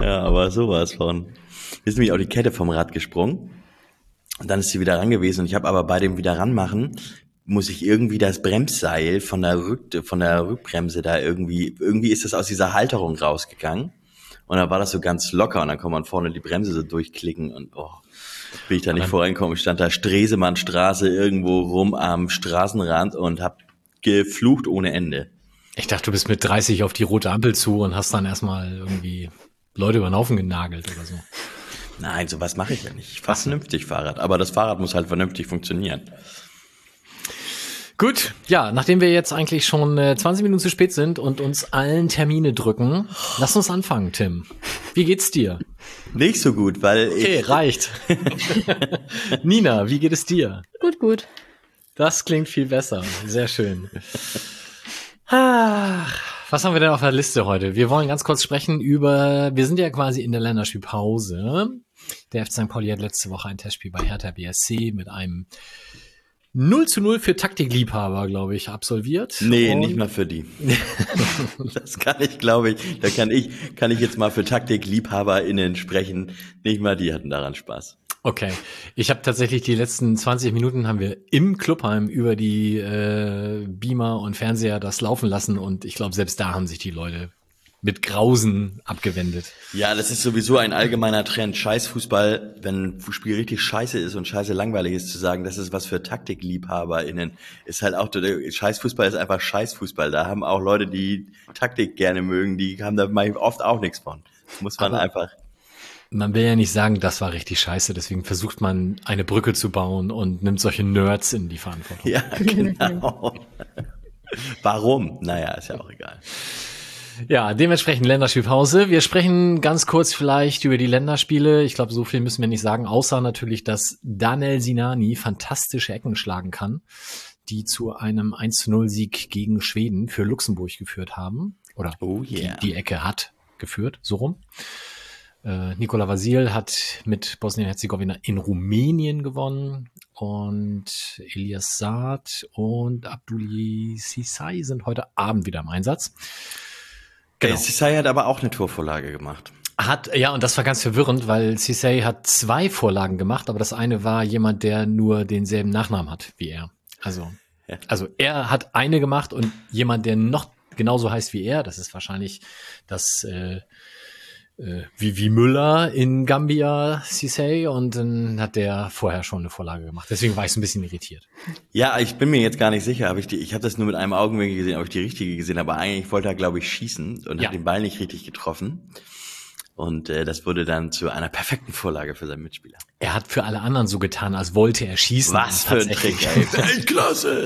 Ja, aber sowas von. Ist nämlich auch die Kette vom Rad gesprungen. Und dann ist sie wieder ran gewesen. Und ich habe aber bei dem wieder ranmachen, muss ich irgendwie das Bremsseil von der Rückbremse da irgendwie ist das aus dieser Halterung rausgegangen. Und dann war das so ganz locker und dann kann man vorne die Bremse so durchklicken und bin ich da nicht vorangekommen. Ich stand da Stresemannstraße irgendwo rum am Straßenrand und hab geflucht ohne Ende. Ich dachte, du bist mit 30 auf die rote Ampel zu und hast dann erstmal irgendwie Leute über den Haufen genagelt oder so. Nein, sowas mache ich ja nicht. Ich fahre vernünftig Fahrrad, aber das Fahrrad muss halt vernünftig funktionieren. Gut, ja, nachdem wir jetzt eigentlich schon 20 Minuten zu spät sind und uns allen Termine drücken, lass uns anfangen, Tim. Wie geht's dir? Nicht so gut, weil Okay, reicht. Nina, wie geht es dir? Gut. Das klingt viel besser. Sehr schön. Was haben wir denn auf der Liste heute? Wir wollen ganz kurz sprechen wir sind ja quasi in der Länderspielpause. Der FC St. Pauli hat letzte Woche ein Testspiel bei Hertha BSC mit einem 0:0 für Taktikliebhaber, glaube ich, absolviert. Nee, nicht mal für die. Das kann ich, glaube ich, kann ich jetzt mal für TaktikliebhaberInnen sprechen. Nicht mal die hatten daran Spaß. Okay, ich habe tatsächlich die letzten 20 Minuten haben wir im Clubheim über die Beamer und Fernseher das laufen lassen und ich glaube, selbst da haben sich die Leute mit Grausen abgewendet. Ja, das ist sowieso ein allgemeiner Trend. Scheißfußball, wenn Spiel richtig scheiße ist und scheiße langweilig ist, zu sagen, das ist was für TaktikliebhaberInnen, ist halt auch, Scheißfußball ist einfach Scheißfußball. Da haben auch Leute, die Taktik gerne mögen, die haben da oft auch nichts von. Das muss man einfach. Man will ja nicht sagen, das war richtig scheiße, deswegen versucht man eine Brücke zu bauen und nimmt solche Nerds in die Verantwortung. Ja, genau. Warum? Naja, ist ja auch egal. Ja, dementsprechend Länderspielpause. Wir sprechen ganz kurz vielleicht über die Länderspiele. Ich glaube, so viel müssen wir nicht sagen, außer natürlich, dass Danel Sinani fantastische Ecken schlagen kann, die zu einem 1:0-Sieg gegen Schweden für Luxemburg geführt haben. Oder die Ecke hat geführt, so rum. Nikola Vasil hat mit Bosnien-Herzegowina in Rumänien gewonnen und Elias Saad und Abdoulaye Cissé sind heute Abend wieder im Einsatz. Genau. Cissé hat aber auch eine Torvorlage gemacht. Und das war ganz verwirrend, weil Cissé hat 2 Vorlagen gemacht, aber das eine war jemand, der nur denselben Nachnamen hat wie er. Also er hat eine gemacht und jemand, der noch genauso heißt wie er, das ist wahrscheinlich das wie Müller in Gambia, Cissé, und dann hat der vorher schon eine Vorlage gemacht. Deswegen war ich so ein bisschen irritiert. Ja, ich bin mir jetzt gar nicht sicher, ich habe das nur mit einem Augenwinkel gesehen, ob ich die richtige gesehen habe, aber eigentlich wollte er, glaube ich, schießen und hat den Ball nicht richtig getroffen. Und das wurde dann zu einer perfekten Vorlage für seinen Mitspieler. Er hat für alle anderen so getan, als wollte er schießen. Was für ein Trick, ey. Weltklasse!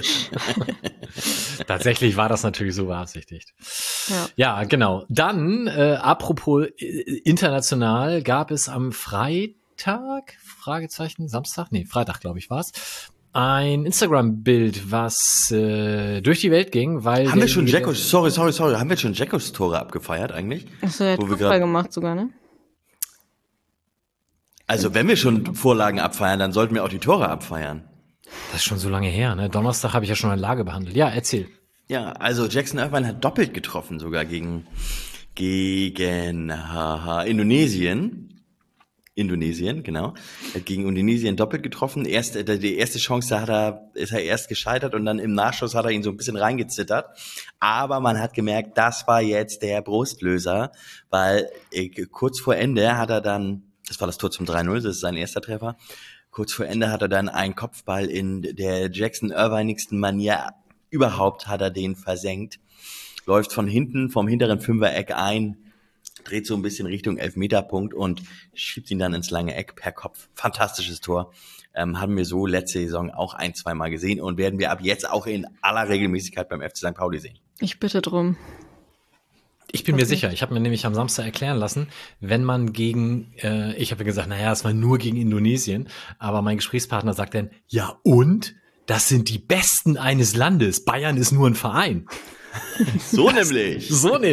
Tatsächlich war das natürlich so beabsichtigt. Ja, genau. Dann, apropos international, gab es am Freitag, Freitag, glaube ich, war's, ein Instagram-Bild, was durch die Welt ging, weil... Haben wir schon haben wir schon Jackos Tore abgefeiert eigentlich? Achso, er hat Kopfball gemacht sogar, ne? Also wenn wir schon Vorlagen abfeiern, dann sollten wir auch die Tore abfeiern. Das ist schon so lange her, ne? Donnerstag habe ich ja schon eine Lage behandelt. Ja, erzähl. Ja, also Jackson Irvine hat doppelt getroffen sogar gegen Indonesien, genau. Er hat gegen Indonesien doppelt getroffen. Die erste Chance, ist er erst gescheitert und dann im Nachschuss hat er ihn so ein bisschen reingezittert. Aber man hat gemerkt, das war jetzt der Brustlöser, weil kurz vor Ende hat er dann, das war das Tor zum 3:0, das ist sein erster Treffer, kurz vor Ende hat er dann einen Kopfball in der Jackson Irvinigsten Manier überhaupt, hat er den versenkt. Läuft von hinten, vom hinteren Fünfer-Eck ein, dreht so ein bisschen Richtung Elfmeterpunkt und schiebt ihn dann ins lange Eck per Kopf. Fantastisches Tor. Haben wir so letzte Saison auch 1-2 Mal gesehen und werden wir ab jetzt auch in aller Regelmäßigkeit beim FC St. Pauli sehen. Ich bitte drum. Ich bin mir sicher, ich habe mir nämlich am Samstag erklären lassen, wenn man gegen, ich habe gesagt, naja, es war nur gegen Indonesien, aber mein Gesprächspartner sagt dann, ja und? Das sind die Besten eines Landes. Bayern ist nur ein Verein. So nämlich.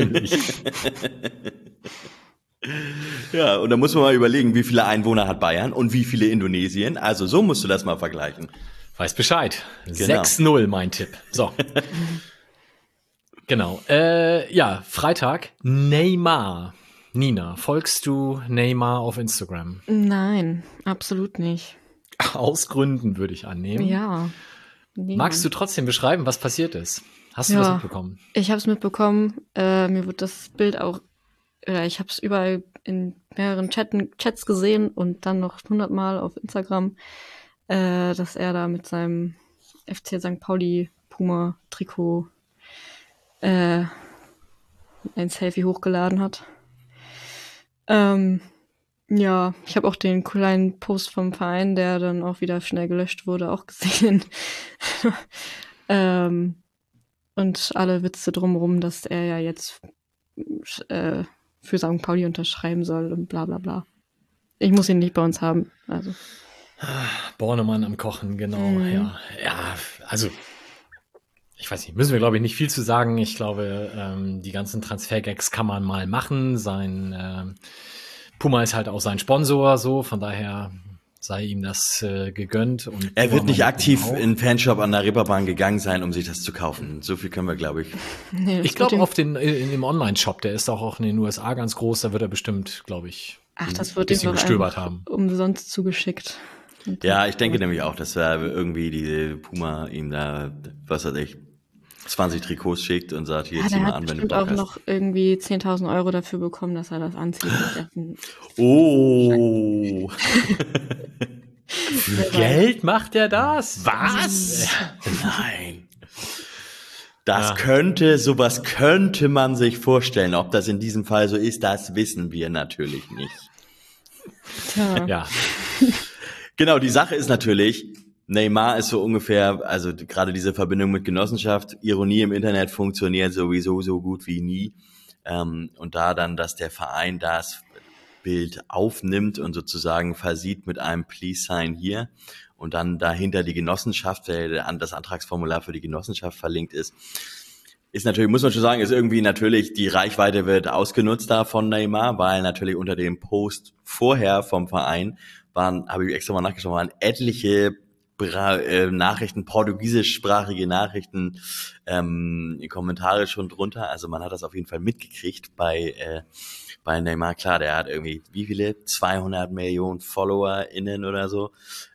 Ja, und da muss man mal überlegen, wie viele Einwohner hat Bayern und wie viele Indonesien. Also so musst du das mal vergleichen. Weiß Bescheid. Genau. 6:0 mein Tipp. So. Genau. Ja, Freitag. Neymar Nina, folgst du Neymar auf Instagram? Nein, absolut nicht. Aus Gründen würde ich annehmen. Ja. Magst du trotzdem beschreiben, was passiert ist? Hast du das mitbekommen? Ich habe es mitbekommen. Mir wird das Bild auch, ich habe es überall in mehreren Chats gesehen und dann noch 100-mal auf Instagram, dass er da mit seinem FC St. Pauli Puma Trikot ein Selfie hochgeladen hat. Ja, ich habe auch den kleinen Post vom Verein, der dann auch wieder schnell gelöscht wurde, auch gesehen. Und alle Witze drumherum, dass er ja jetzt für St. Pauli unterschreiben soll und bla bla bla. Ich muss ihn nicht bei uns haben. Also. Bornemann am Kochen, genau. Ja, also ich weiß nicht, müssen wir, glaube ich, nicht viel zu sagen. Ich glaube, die ganzen Transfergags kann man mal machen. Sein Puma ist halt auch sein Sponsor, so, von daher sei ihm das gegönnt. Und er wird nicht aktiv in den Fanshop an der Reeperbahn gegangen sein, um sich das zu kaufen. So viel können wir, glaube ich. Nee, ich glaube, in dem Online-Shop, der ist auch in den USA ganz groß, da wird er bestimmt, glaube ich, das wird ein bisschen ihm doch gestöbert haben. Umsonst zugeschickt. Ja, ich denke nämlich auch, dass er irgendwie die Puma ihm da, was weiß ich, 20 Trikots schickt und sagt, hier zieh mal an, wenn du Bock hast. Er hat bestimmt auch noch irgendwie 10.000 € dafür bekommen, dass er das anzieht. Oh. Für Geld macht er das? Was? Nein. Sowas könnte man sich vorstellen. Ob das in diesem Fall so ist, das wissen wir natürlich nicht. Tja. Ja. Genau, die Sache ist natürlich, Neymar ist so ungefähr, also gerade diese Verbindung mit Genossenschaft, Ironie im Internet funktioniert sowieso so gut wie nie. Und da dann, dass der Verein das Bild aufnimmt und sozusagen versieht mit einem Please sign hier und dann dahinter die Genossenschaft, das Antragsformular für die Genossenschaft verlinkt ist natürlich, muss man schon sagen, ist irgendwie natürlich, die Reichweite wird ausgenutzt da von Neymar, weil natürlich unter dem Post vorher vom Verein habe ich extra mal nachgeschaut, waren etliche Nachrichten, portugiesischsprachige Nachrichten, Kommentare schon drunter. Also man hat das auf jeden Fall mitgekriegt bei Neymar. Klar, der hat irgendwie, wie viele? 200 Millionen FollowerInnen oder so.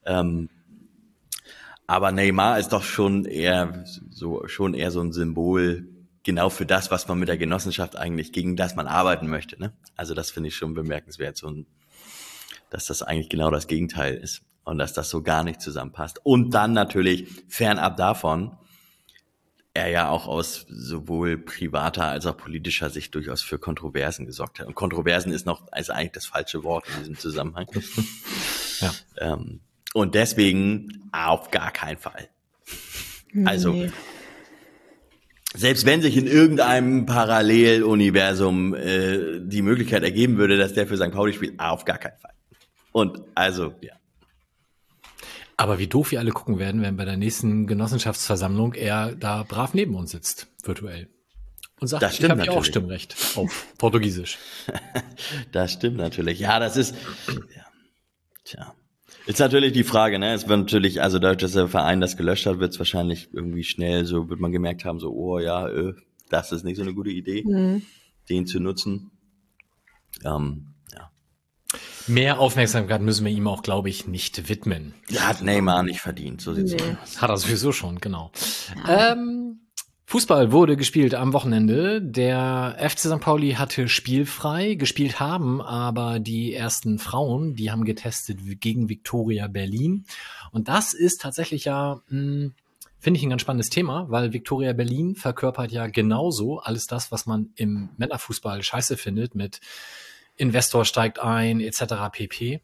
Aber Neymar ist doch schon eher so ein Symbol genau für das, was man mit der Genossenschaft eigentlich, gegen das man arbeiten möchte, ne? Also das finde ich schon bemerkenswert, dass das eigentlich genau das Gegenteil ist und dass das so gar nicht zusammenpasst. Und dann natürlich fernab davon, er ja auch aus sowohl privater als auch politischer Sicht durchaus für Kontroversen gesorgt hat. Und Kontroversen ist eigentlich das falsche Wort in diesem Zusammenhang. Ja. Und deswegen auf gar keinen Fall. Also, selbst wenn sich in irgendeinem Paralleluniversum die Möglichkeit ergeben würde, dass der für St. Pauli spielt, auf gar keinen Fall. Und also, ja. Aber wie doof wir alle gucken werden, wenn bei der nächsten Genossenschaftsversammlung er da brav neben uns sitzt, virtuell. Und sagt, das stimmt, ich habe ja auch Stimmrecht auf Portugiesisch. Das stimmt natürlich. Ja, das ist, ja, tja. Ist natürlich die Frage, ne? Es wird natürlich, also dadurch, dass der Verein das gelöscht hat, wird es wahrscheinlich irgendwie schnell, so wird man gemerkt haben, so, oh ja, das ist nicht so eine gute Idee, den zu nutzen. Ja. Mehr Aufmerksamkeit müssen wir ihm auch, glaube ich, nicht widmen. Der hat Neymar nicht verdient, so sieht's aus. Hat er sowieso schon, genau. Ja. Fußball wurde gespielt am Wochenende. Der FC St. Pauli hatte spielfrei. Gespielt haben aber die ersten Frauen, die haben getestet gegen Viktoria Berlin. Und das ist tatsächlich ja, finde ich, ein ganz spannendes Thema, weil Viktoria Berlin verkörpert ja genauso alles das, was man im Männerfußball scheiße findet, mit Investor steigt ein, etc. pp.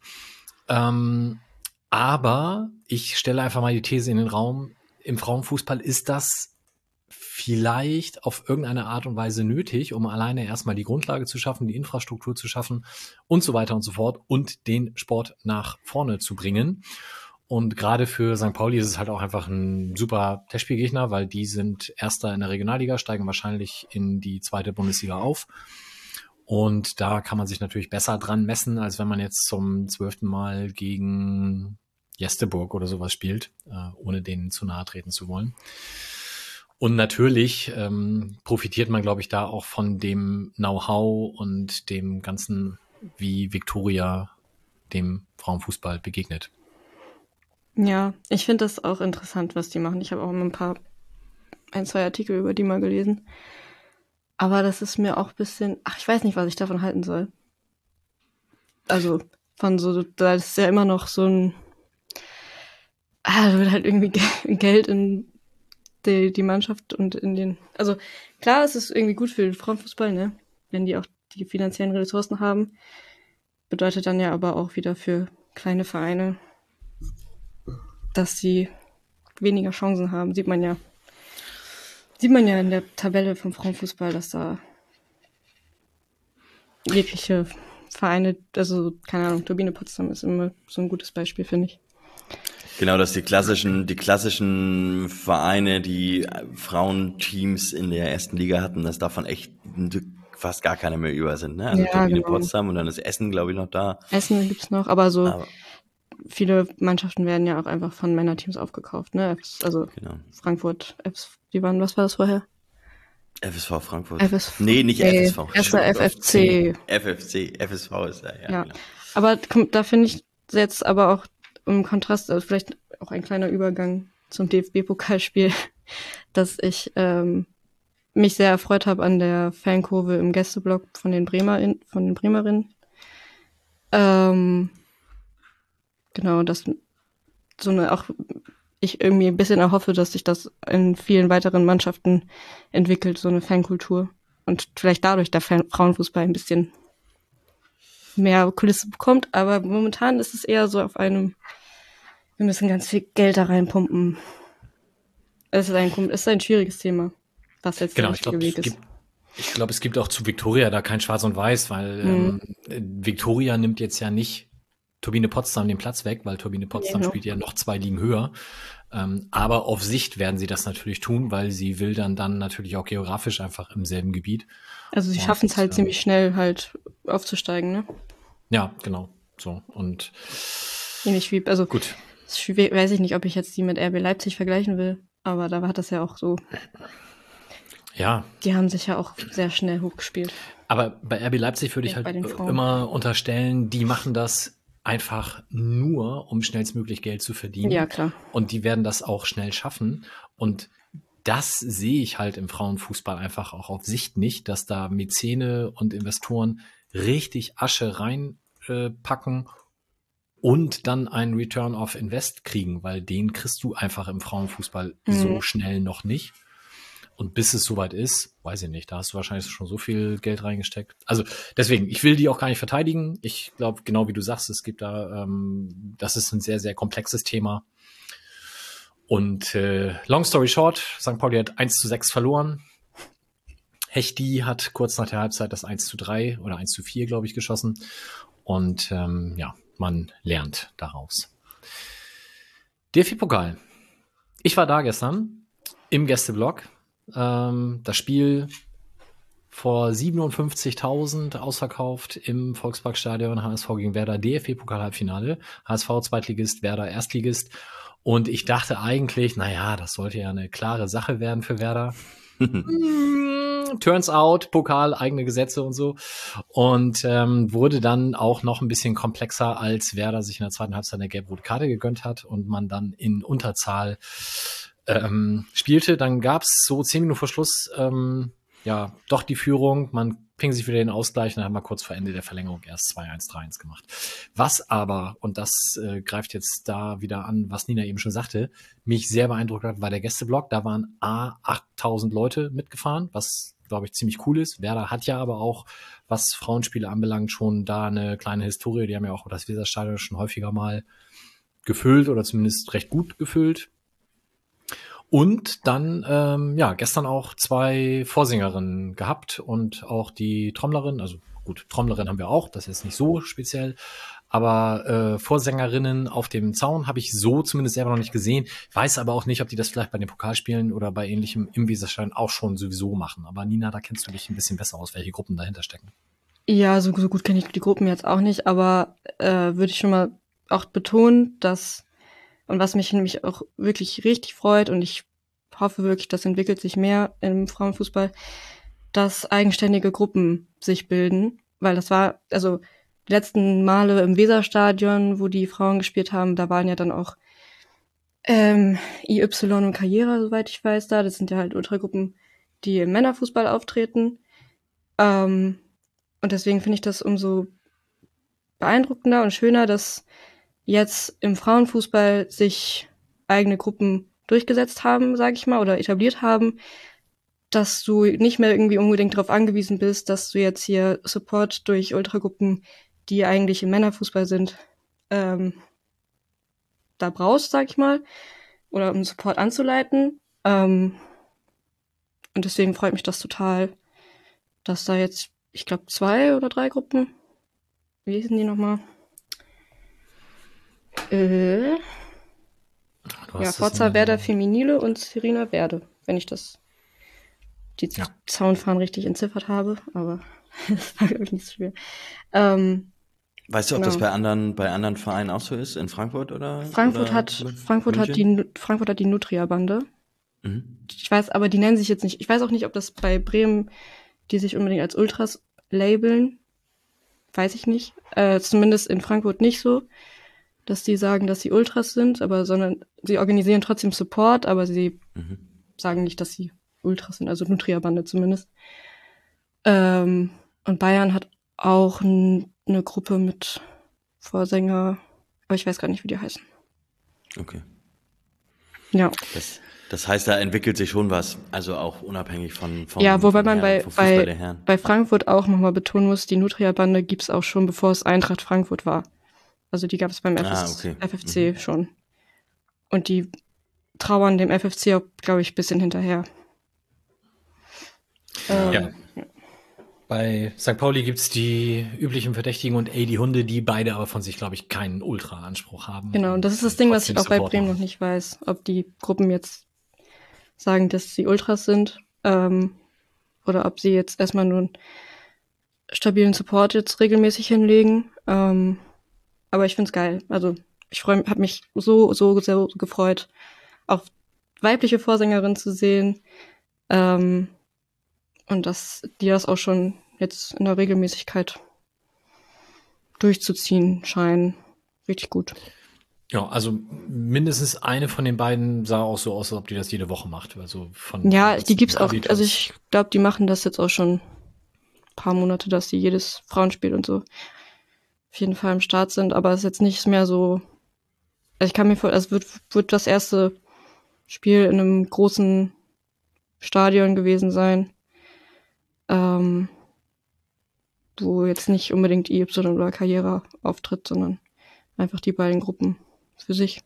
Aber ich stelle einfach mal die These in den Raum, im Frauenfußball ist das vielleicht auf irgendeine Art und Weise nötig, um alleine erstmal die Grundlage zu schaffen, die Infrastruktur zu schaffen und so weiter und so fort und den Sport nach vorne zu bringen. Und gerade für St. Pauli ist es halt auch einfach ein super Testspielgegner, weil die sind Erster in der Regionalliga, steigen wahrscheinlich in die 2. Bundesliga auf. Und da kann man sich natürlich besser dran messen, als wenn man jetzt zum 12. Mal gegen Jesteburg oder sowas spielt, ohne denen zu nahe treten zu wollen. Und natürlich profitiert man, glaube ich, da auch von dem Know-how und dem Ganzen, wie Viktoria dem Frauenfußball begegnet. Ja, ich finde das auch interessant, was die machen. Ich habe auch immer ein, zwei Artikel über die mal gelesen. Aber das ist mir auch ein bisschen, ich weiß nicht, was ich davon halten soll. Also von so, da ist ja immer noch so da wird halt irgendwie Geld in die Mannschaft und in den, also klar, es ist irgendwie gut für den Frauenfußball, ne, wenn die auch die finanziellen Ressourcen haben, bedeutet dann ja aber auch wieder für kleine Vereine, dass sie weniger Chancen haben, sieht man ja in der Tabelle vom Frauenfußball, dass da jegliche Vereine, also keine Ahnung, Turbine Potsdam ist immer so ein gutes Beispiel, finde ich. Genau, dass die klassischen Vereine, die Frauenteams in der ersten Liga hatten, dass davon echt fast gar keine mehr über sind. Ne? Also Ja, Turbine genau. Potsdam und dann ist Essen, glaube ich, noch da. Essen gibt's noch, aber viele Mannschaften werden ja auch einfach von Männerteams aufgekauft, ne? Also Genau. Frankfurt, was war das vorher? FSV Frankfurt. Nee, nicht FSV. Erster FFC. FSV ist da, ja. Genau. Aber da finde ich jetzt aber auch im Kontrast, also vielleicht auch ein kleiner Übergang zum DFB-Pokalspiel, dass ich mich sehr erfreut habe an der Fankurve im Gästeblock von den Bremerinnen. Genau, dass auch ich irgendwie ein bisschen erhoffe, dass sich das in vielen weiteren Mannschaften entwickelt, so eine Fankultur. Und vielleicht dadurch der Frauenfußball ein bisschen mehr Kulisse bekommt. Aber momentan ist es eher so wir müssen ganz viel Geld da reinpumpen. Es ist ein schwieriges Thema, was jetzt der richtige Weg ist. Ich glaube, es gibt auch zu Viktoria da kein Schwarz und Weiß, weil Viktoria nimmt jetzt ja nicht Turbine Potsdam den Platz weg, weil Turbine Potsdam spielt ja noch 2 Ligen höher. Aber auf Sicht werden sie das natürlich tun, weil sie will dann natürlich auch geografisch einfach im selben Gebiet. Also sie schaffen es halt ziemlich schnell halt aufzusteigen, ne? Ja, genau. So und ähnlich wie, also gut. Weiß ich nicht, ob ich jetzt die mit RB Leipzig vergleichen will, aber da hat das ja auch so. Ja. Die haben sich ja auch sehr schnell hochgespielt. Aber bei RB Leipzig würde ich halt immer unterstellen, die machen das einfach nur, um schnellstmöglich Geld zu verdienen. Ja, klar. Und die werden das auch schnell schaffen. Und das sehe ich halt im Frauenfußball einfach auch auf Sicht nicht, dass da Mäzene und Investoren richtig Asche reinpacken und dann einen Return of Invest kriegen, weil den kriegst du einfach im Frauenfußball so schnell noch nicht. Und bis es soweit ist, weiß ich nicht, da hast du wahrscheinlich schon so viel Geld reingesteckt. Also deswegen, ich will die auch gar nicht verteidigen. Ich glaube, genau wie du sagst, es gibt da, das ist ein sehr, sehr komplexes Thema. Und long story short, St. Pauli hat 1:6 verloren. Hechti hat kurz nach der Halbzeit das 1:3 oder 1:4, glaube ich, geschossen. Und man lernt daraus. DFB-Pokal. Ich war da gestern im Gästeblock. Das Spiel vor 57.000 ausverkauft im Volksparkstadion, HSV gegen Werder, DFB-Pokal-Halbfinale, HSV Zweitligist, Werder Erstligist. Und ich dachte eigentlich, das sollte ja eine klare Sache werden für Werder. Turns out, Pokal, eigene Gesetze und so. Und wurde dann auch noch ein bisschen komplexer, als Werder sich in der zweiten Halbzeit eine gelb-rote Karte gegönnt hat und man dann in Unterzahl spielte. Dann gab's so 10 Minuten vor Schluss doch die Führung. Man fing sich wieder den Ausgleich und dann haben wir kurz vor Ende der Verlängerung erst 2-1, 3-1 gemacht. Was aber, und das greift jetzt da wieder an, was Nina eben schon sagte, mich sehr beeindruckt hat, war der Gästeblock. Da waren 8.000 Leute mitgefahren, was, glaube ich, ziemlich cool ist. Werder hat ja aber auch, was Frauenspiele anbelangt, schon da eine kleine Historie. Die haben ja auch das Weserstadion schon häufiger mal gefüllt oder zumindest recht gut gefüllt. Und dann, gestern auch 2 Vorsängerinnen gehabt und auch die Trommlerin, also gut, Trommlerin haben wir auch, das ist nicht so speziell, aber Vorsängerinnen auf dem Zaun habe ich so zumindest selber noch nicht gesehen, weiß aber auch nicht, ob die das vielleicht bei den Pokalspielen oder bei ähnlichem im Weserstadion auch schon sowieso machen. Aber Nina, da kennst du dich ein bisschen besser aus, welche Gruppen dahinter stecken. Ja, so gut kenne ich die Gruppen jetzt auch nicht, aber würde ich schon mal auch betonen, dass und was mich nämlich auch wirklich richtig freut, und ich hoffe wirklich, das entwickelt sich mehr im Frauenfußball, dass eigenständige Gruppen sich bilden, weil das war, also die letzten Male im Weserstadion, wo die Frauen gespielt haben, da waren ja dann auch IY und Karriere, soweit ich weiß, da. Das sind ja halt Ultragruppen, die im Männerfußball auftreten. Und deswegen finde ich das umso beeindruckender und schöner, dass jetzt im Frauenfußball sich eigene Gruppen durchgesetzt haben, sage ich mal, oder etabliert haben, dass du nicht mehr irgendwie unbedingt darauf angewiesen bist, dass du jetzt hier Support durch Ultragruppen, die eigentlich im Männerfußball sind, da brauchst, sag ich mal, oder um Support anzuleiten. Und deswegen freut mich das total, dass da jetzt, ich glaube, 2 oder 3 Gruppen, wie hießen die nochmal? Forza Werder Feminile und Serena Werde, wenn ich die Zaunfahnen richtig entziffert habe, aber das war, glaube ich, nicht so schwer. Weißt du, ob das bei anderen Vereinen auch so ist? In Frankfurt oder? Frankfurt hat die Nutria-Bande. Mhm. Ich weiß, aber die nennen sich jetzt nicht. Ich weiß auch nicht, ob das bei Bremen, die sich unbedingt als Ultras labeln. Weiß ich nicht. Zumindest in Frankfurt nicht so, dass die sagen, dass sie Ultras sind, sondern sie organisieren trotzdem Support, aber sie sagen nicht, dass sie Ultras sind, also Nutria-Bande zumindest. Und Bayern hat auch eine Gruppe mit Vorsänger, aber ich weiß gar nicht, wie die heißen. Okay. Ja. Das heißt, da entwickelt sich schon was, also auch unabhängig von ja, wobei man bei Frankfurt auch nochmal betonen muss, die Nutria-Bande gibt's auch schon, bevor es Eintracht Frankfurt war. Also die gab es beim FFC schon. Und die trauern dem FFC auch, glaube ich, ein bisschen hinterher. Ja. Bei St. Pauli gibt's die üblichen Verdächtigen und die Hunde, die beide aber von sich, glaube ich, keinen Ultra-Anspruch haben. Genau, und das ist das Ding, was ich auch bei Bremen noch nicht weiß, ob die Gruppen jetzt sagen, dass sie Ultras sind, oder ob sie jetzt erstmal nur einen stabilen Support jetzt regelmäßig hinlegen. Aber ich find's geil. Also ich habe mich so sehr gefreut, auch weibliche Vorsängerinnen zu sehen. Und dass die das auch schon jetzt in der Regelmäßigkeit durchzuziehen scheinen. Richtig gut. Ja, also mindestens eine von den beiden sah auch so aus, als ob die das jede Woche macht. Also die gibt's auch. Also ich glaube, die machen das jetzt auch schon ein paar Monate, dass die jedes Frauenspiel und so auf jeden Fall am Start sind. Aber es ist jetzt nicht mehr so. Also ich kann mir vorstellen, es wird das erste Spiel in einem großen Stadion gewesen sein. Wo jetzt nicht unbedingt IY oder Karriere auftritt, sondern einfach die beiden Gruppen für sich.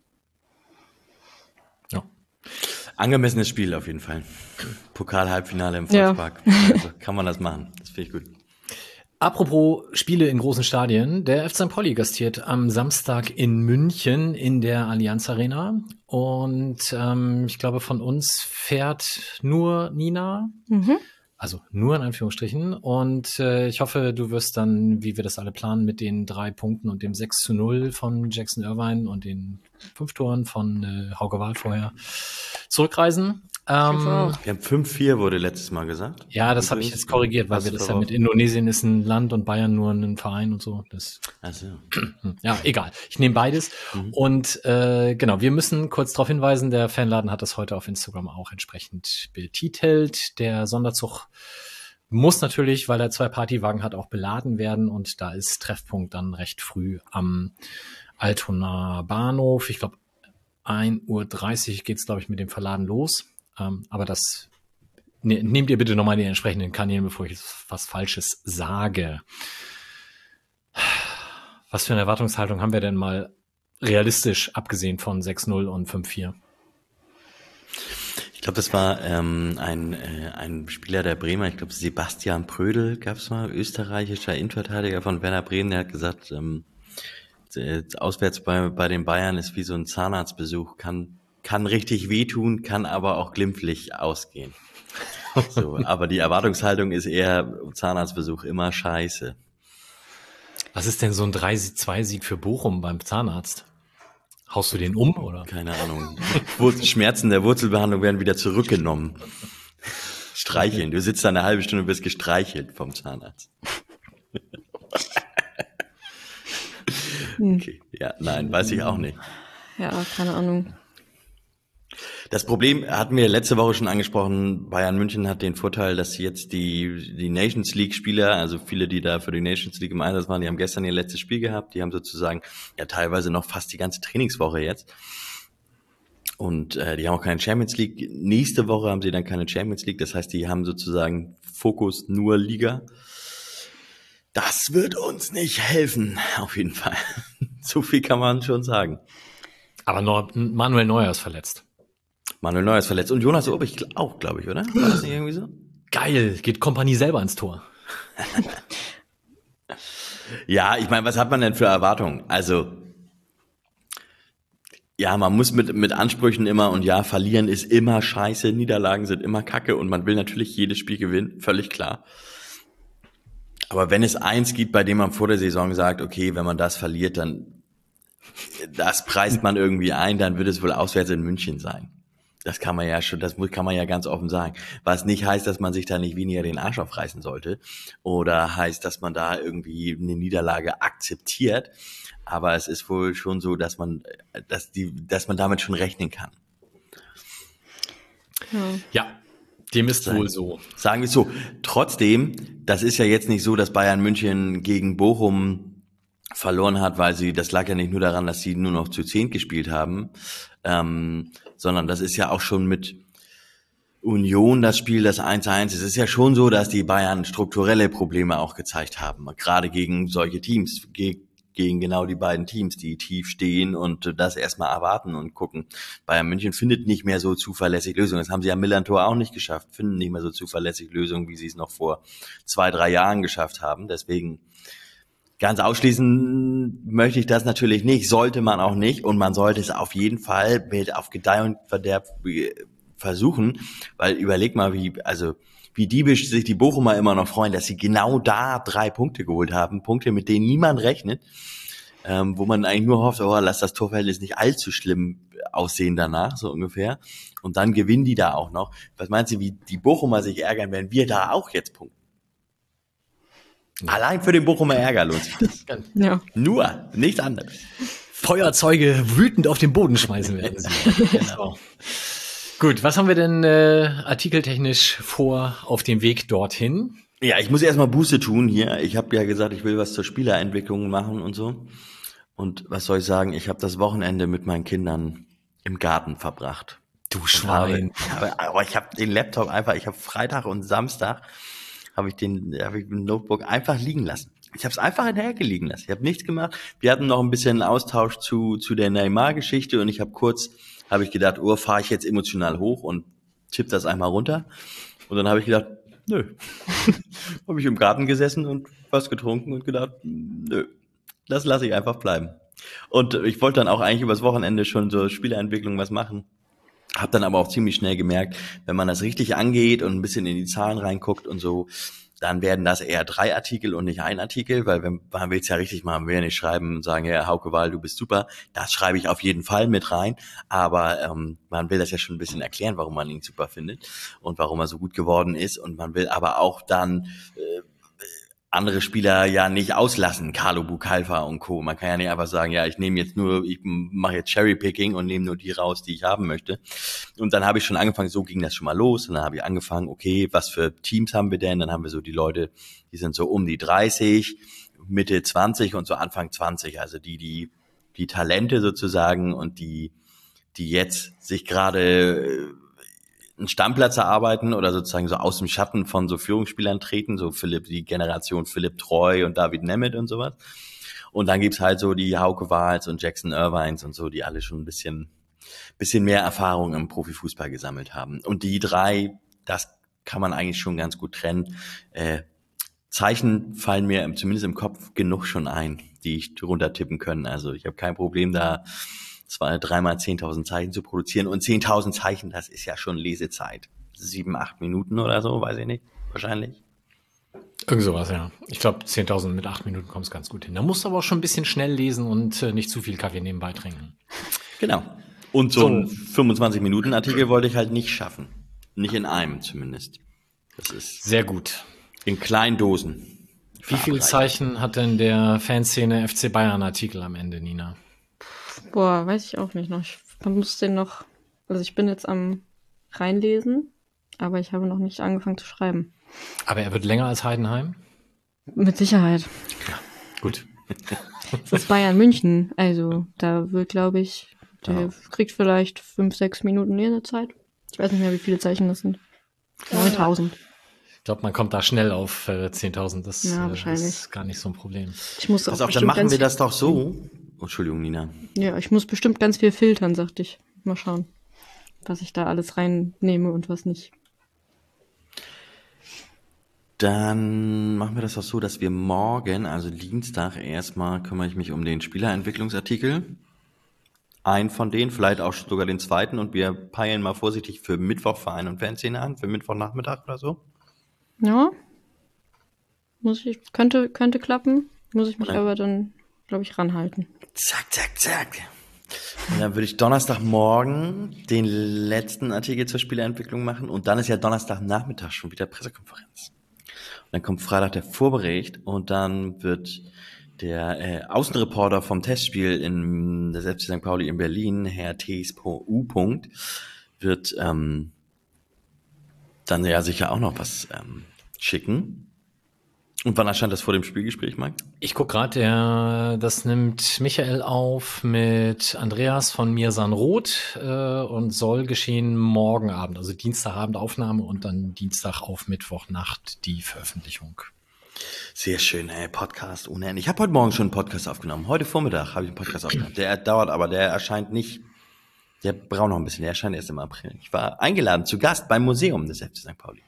Ja. Angemessenes Spiel auf jeden Fall. Pokal-Halbfinale im Volkspark. Ja. Also kann man das machen. Das finde ich gut. Apropos Spiele in großen Stadien. Der FC St. Pauli gastiert am Samstag in München in der Allianz Arena. Und ich glaube, von uns fährt nur Nina. Also nur in Anführungsstrichen. Und ich hoffe, du wirst dann, wie wir das alle planen, mit den 3 Punkten und dem 6:0 von Jackson Irvine und den 5 Toren von Hauke Wahl vorher zurückreisen. Wir haben 5-4 wurde letztes Mal gesagt. Ja, das habe ich jetzt korrigiert, weil wir das ja mit Indonesien ist ein Land und Bayern nur ein Verein und so. Ja, egal. Ich nehme beides. Und genau, wir müssen kurz darauf hinweisen, der Fanladen hat das heute auf Instagram auch entsprechend betitelt. Der Sonderzug muss natürlich, weil er 2 Partywagen hat, auch beladen werden. Und da ist Treffpunkt dann recht früh am Altonaer Bahnhof. Ich glaube, 1:30 Uhr geht's, glaube ich, mit dem Verladen los. Aber das nehmt ihr bitte nochmal den entsprechenden Kanälen, bevor ich was Falsches sage. Was für eine Erwartungshaltung haben wir denn mal realistisch, abgesehen von 6:0 und 5:4? Ich glaube, das war ein Spieler der Bremer, ich glaube Sebastian Prödel gab's mal, österreichischer Innenverteidiger von Werder Bremen, der hat gesagt, auswärts bei den Bayern ist wie so ein Zahnarztbesuch, kann richtig wehtun, kann aber auch glimpflich ausgehen. So, aber die Erwartungshaltung ist eher Zahnarztbesuch immer scheiße. Was ist denn so ein 3-2-Sieg für Bochum beim Zahnarzt? Haust du den um, oder? Keine Ahnung. Schmerzen der Wurzelbehandlung werden wieder zurückgenommen. Streicheln. Du sitzt da eine halbe Stunde und wirst gestreichelt vom Zahnarzt. Okay. Ja, nein, weiß ich auch nicht. Ja, keine Ahnung. Das Problem hatten wir letzte Woche schon angesprochen. Bayern München hat den Vorteil, dass jetzt die Nations League Spieler, also viele, die da für die Nations League im Einsatz waren, die haben gestern ihr letztes Spiel gehabt. Die haben sozusagen ja teilweise noch fast die ganze Trainingswoche jetzt. Und die haben auch keine Champions League. Nächste Woche haben sie dann keine Champions League. Das heißt, die haben sozusagen Fokus nur Liga. Das wird uns nicht helfen, auf jeden Fall. So viel kann man schon sagen. Aber Manuel Neuer ist verletzt. Manuel Neuer ist verletzt. Und Jonas Urbich auch, glaube ich, oder? War das nicht irgendwie so? Geil, geht Kompanie selber ins Tor. Ja, ich meine, was hat man denn für Erwartungen? Also, ja, man muss mit Ansprüchen immer, und ja, verlieren ist immer scheiße, Niederlagen sind immer kacke und man will natürlich jedes Spiel gewinnen, völlig klar. Aber wenn es eins gibt, bei dem man vor der Saison sagt, okay, wenn man das verliert, dann das preist man irgendwie ein, dann wird es wohl auswärts in München sein. Das kann man ja schon, das kann man ja ganz offen sagen. Was nicht heißt, dass man sich da nicht weniger den Arsch aufreißen sollte oder heißt, dass man da irgendwie eine Niederlage akzeptiert. Aber es ist wohl schon so, dass man damit schon rechnen kann. Ja, dem ist wohl so. Sagen wir es so. Trotzdem, das ist ja jetzt nicht so, dass Bayern München gegen Bochum verloren hat, weil das lag ja nicht nur daran, dass sie nur noch zu 10 gespielt haben, sondern das ist ja auch schon mit Union das Spiel, das 1-1. Es ist ja schon so, dass die Bayern strukturelle Probleme auch gezeigt haben, gerade gegen solche Teams, gegen genau die beiden Teams, die tief stehen und das erstmal erwarten und gucken. Bayern München findet nicht mehr so zuverlässig Lösungen. Das haben sie am Millern-Tor auch nicht geschafft, finden nicht mehr so zuverlässig Lösungen, wie sie es noch vor 2-3 Jahren geschafft haben. Deswegen ganz ausschließen möchte ich das natürlich nicht, sollte man auch nicht, und man sollte es auf jeden Fall auf Gedeih und Verderb versuchen, weil überleg mal, wie diebisch sich die Bochumer immer noch freuen, dass sie genau da 3 Punkte geholt haben, Punkte, mit denen niemand rechnet, wo man eigentlich nur hofft, lass das Torverhältnis nicht allzu schlimm aussehen danach, so ungefähr, und dann gewinnen die da auch noch. Was meinst du, wie die Bochumer sich ärgern, wenn wir da auch jetzt punkten? Allein für den Bochumer Ärger lohnt sich das. Ja. Nur, nichts anderes. Feuerzeuge wütend auf den Boden schmeißen werden sie. Genau. Gut, was haben wir denn artikeltechnisch vor auf dem Weg dorthin? Ja, ich muss erstmal Buße tun hier. Ich habe ja gesagt, ich will was zur Spielerentwicklung machen und so. Und was soll ich sagen, ich habe das Wochenende mit meinen Kindern im Garten verbracht. Du Schwein. Aber ich habe den Laptop einfach, ich habe Freitag und Samstag habe ich den Notebook einfach liegen lassen. Ich habe es einfach in der Ecke liegen lassen. Ich habe nichts gemacht. Wir hatten noch ein bisschen Austausch zu der Neymar-Geschichte und ich habe gedacht, fahre ich jetzt emotional hoch und tipp das einmal runter. Und dann habe ich gedacht, nö. Habe ich im Garten gesessen und was getrunken und gedacht, nö, das lasse ich einfach bleiben. Und ich wollte dann auch eigentlich übers Wochenende schon so Spielerentwicklung was machen. Hab dann aber auch ziemlich schnell gemerkt, wenn man das richtig angeht und ein bisschen in die Zahlen reinguckt und so, dann werden das eher 3 Artikel und nicht ein Artikel, weil man will es ja richtig machen, man will ja nicht schreiben und sagen, ja, Hauke Wahl, du bist super. Das schreibe ich auf jeden Fall mit rein, aber man will das ja schon ein bisschen erklären, warum man ihn super findet und warum er so gut geworden ist, und man will aber auch dann andere Spieler ja nicht auslassen, Carlo Bucalfa und Co. Man kann ja nicht einfach sagen, ja, ich mache jetzt Cherrypicking und nehme nur die raus, die ich haben möchte. Und dann habe ich schon angefangen, so ging das schon mal los. Und dann habe ich angefangen, okay, was für Teams haben wir denn? Dann haben wir so die Leute, die sind so um die 30, Mitte 20 und so Anfang 20. Also die Talente sozusagen und die jetzt sich gerade einen Stammplatz erarbeiten oder sozusagen so aus dem Schatten von so Führungsspielern treten, so die Generation Philipp Treu und David Nemeth und sowas. Und dann gibt's halt so die Hauke Wahls und Jackson Irvines und so, die alle schon ein bisschen mehr Erfahrung im Profifußball gesammelt haben. Und die 3, das kann man eigentlich schon ganz gut trennen. Zeichen fallen mir zumindest im Kopf genug schon ein, die ich drunter tippen können. Also ich habe kein Problem da, 2-3 mal 10.000 Zeichen zu produzieren. Und 10.000 Zeichen, das ist ja schon Lesezeit. 7-8 Minuten oder so, weiß ich nicht. Wahrscheinlich. Irgend sowas, ja. Ich glaube, 10.000 mit 8 Minuten kommt es ganz gut hin. Da musst du aber auch schon ein bisschen schnell lesen und nicht zu viel Kaffee nebenbei trinken. Genau. Und so ein 25-Minuten-Artikel wollte ich halt nicht schaffen. Nicht in einem zumindest. Das ist Sehr gut. in kleinen Dosen. Wie viele Zeichen hat denn der Fanszene FC Bayern Artikel am Ende, Nina? Boah, weiß ich auch nicht noch. Man muss den noch, also ich bin jetzt am reinlesen, aber ich habe noch nicht angefangen zu schreiben. Aber er wird länger als Heidenheim? Mit Sicherheit. Ja, gut. Das ist Bayern München, also da wird, glaube ich, der kriegt vielleicht 5-6 Minuten Lesezeit. Ich weiß nicht mehr, wie viele Zeichen das sind. 9000. Ich glaube, man kommt da schnell auf 10.000. Das wahrscheinlich. ist gar nicht so ein Problem. Ich muss Pass auf, dann machen wir das doch so. Oh, Entschuldigung, Nina. Ja, ich muss bestimmt ganz viel filtern, sagte ich. Mal schauen, was ich da alles reinnehme und was nicht. Dann machen wir das doch so, dass wir morgen, also Dienstag, erstmal kümmere ich mich um den Spielerentwicklungsartikel. Einen von denen, vielleicht auch sogar den zweiten, und wir peilen mal vorsichtig für Mittwoch Verein und Fanszene an, für Mittwochnachmittag oder so. Ja. Könnte klappen, muss ich mich aber dann, glaube ich, ranhalten. Zack, zack, zack. Und dann würde ich Donnerstagmorgen den letzten Artikel zur Spielerentwicklung machen, und dann ist ja Donnerstagnachmittag schon wieder Pressekonferenz. Und dann kommt Freitag der Vorbericht, und dann wird der Außenreporter vom Testspiel in der FC St. Pauli in Berlin, Herr T.U. wird dann ja sicher auch noch was schicken. Und wann erscheint das vor dem Spielgespräch, Mike? Ich guck gerade, das nimmt Michael auf mit Andreas von Mirsan Roth und soll geschehen morgen Abend, also Dienstagabend Aufnahme und dann Dienstag auf Mittwochnacht die Veröffentlichung. Sehr schön, Podcast ohne Ende. Ich habe heute Morgen schon einen Podcast aufgenommen. Heute Vormittag habe ich einen Podcast aufgenommen. Der dauert aber, der erscheint nicht, der braucht noch ein bisschen, der erscheint erst im April. Ich war eingeladen zu Gast beim Museum des FC St. Pauli.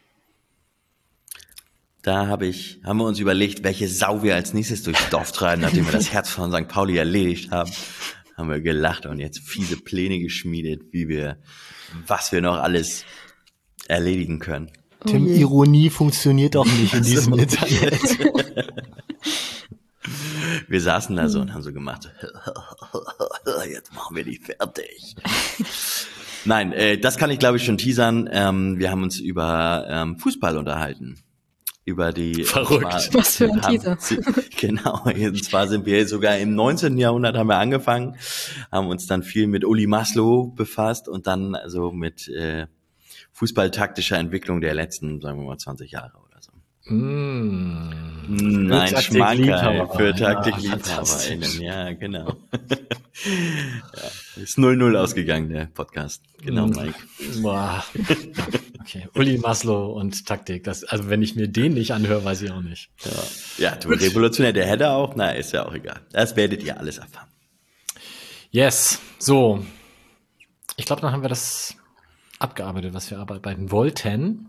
Da haben wir uns überlegt, welche Sau wir als nächstes durchs Dorf treiben, nachdem wir das Herz von St. Pauli erledigt haben. Haben wir gelacht und jetzt fiese Pläne geschmiedet, was wir noch alles erledigen können. Tim, Ironie funktioniert doch nicht in diesem Internet. Wir saßen da so und haben so gemacht, jetzt machen wir die fertig. Nein, das kann ich glaube ich schon teasern. Wir haben uns über Fußball unterhalten. Über die verrückt. Was für ein Teaser. Genau, und zwar sind wir sogar im 19. Jahrhundert haben wir angefangen, haben uns dann viel mit Uli Maslow befasst und dann also mit fußballtaktischer Entwicklung der letzten, sagen wir mal, 20 Jahre oder so. Ein Schmankerl für TaktikliebhaberInnen. Ja, genau. Ist 0-0 ausgegangen, der Podcast. Genau, Mike. Boah. Okay, Uli Maslow und Taktik. Also wenn ich mir den nicht anhöre, weiß ich auch nicht. Ja, du revolutionär, der hätte auch, ist ja auch egal. Das werdet ihr alles erfahren. Yes, so. Ich glaube, dann haben wir das abgearbeitet, was wir arbeiten wollten.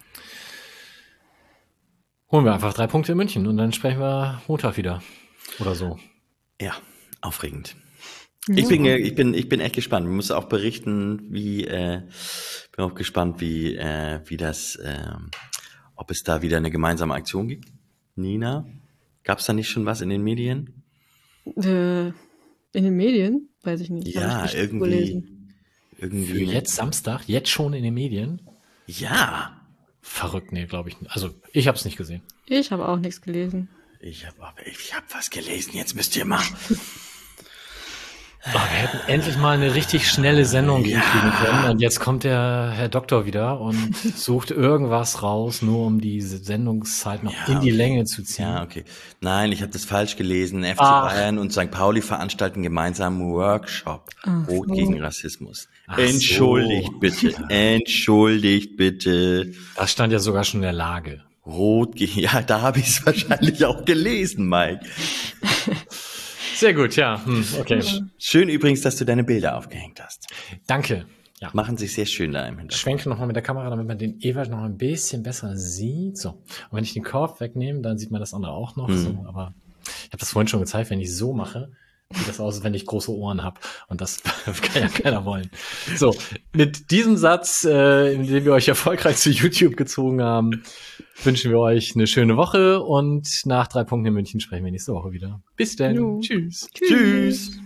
Holen wir einfach 3 Punkte in München und dann sprechen wir Montag wieder. Oder so. Ja, aufregend. Ich bin echt gespannt. Ich muss auch berichten, bin auch gespannt, wie das, ob es da wieder eine gemeinsame Aktion gibt. Nina, gab es da nicht schon was in den Medien? In den Medien? Weiß ich nicht. Ja, irgendwie. Für jetzt Samstag, jetzt schon in den Medien? Ja. Verrückt, nee, glaube ich nicht. Also, ich habe es nicht gesehen. Ich habe auch nichts gelesen. Ich hab was gelesen, jetzt müsst ihr mal. Wir hätten endlich mal eine richtig schnelle Sendung hinkriegen können. Und jetzt kommt der Herr Doktor wieder und sucht irgendwas raus, nur um diese Sendungszeit noch in die Länge zu ziehen. Ja, okay. Nein, ich habe das falsch gelesen. FC Bayern und St. Pauli veranstalten gemeinsam einen Workshop. Rot gegen Rassismus. Entschuldigt bitte. Das stand ja sogar schon in der Lage. Ja, da habe ich es wahrscheinlich auch gelesen, Mike. Sehr gut, ja. Okay. Schön übrigens, dass du deine Bilder aufgehängt hast. Danke. Ja. Machen sich sehr schön da im Hintergrund. Schwenke nochmal mit der Kamera, damit man den Ewald noch ein bisschen besser sieht. So. Und wenn ich den Korb wegnehme, dann sieht man das andere auch noch. So. Aber ich habe das vorhin schon gezeigt, wenn ich so mache, sieht das aus, als wenn ich große Ohren habe. Und das kann ja keiner wollen. So, mit diesem Satz, in dem wir euch erfolgreich zu YouTube gezogen haben, wünschen wir euch eine schöne Woche und nach 3 Punkten in München sprechen wir nächste Woche wieder. Bis dann. Jo. Tschüss. Tschüss.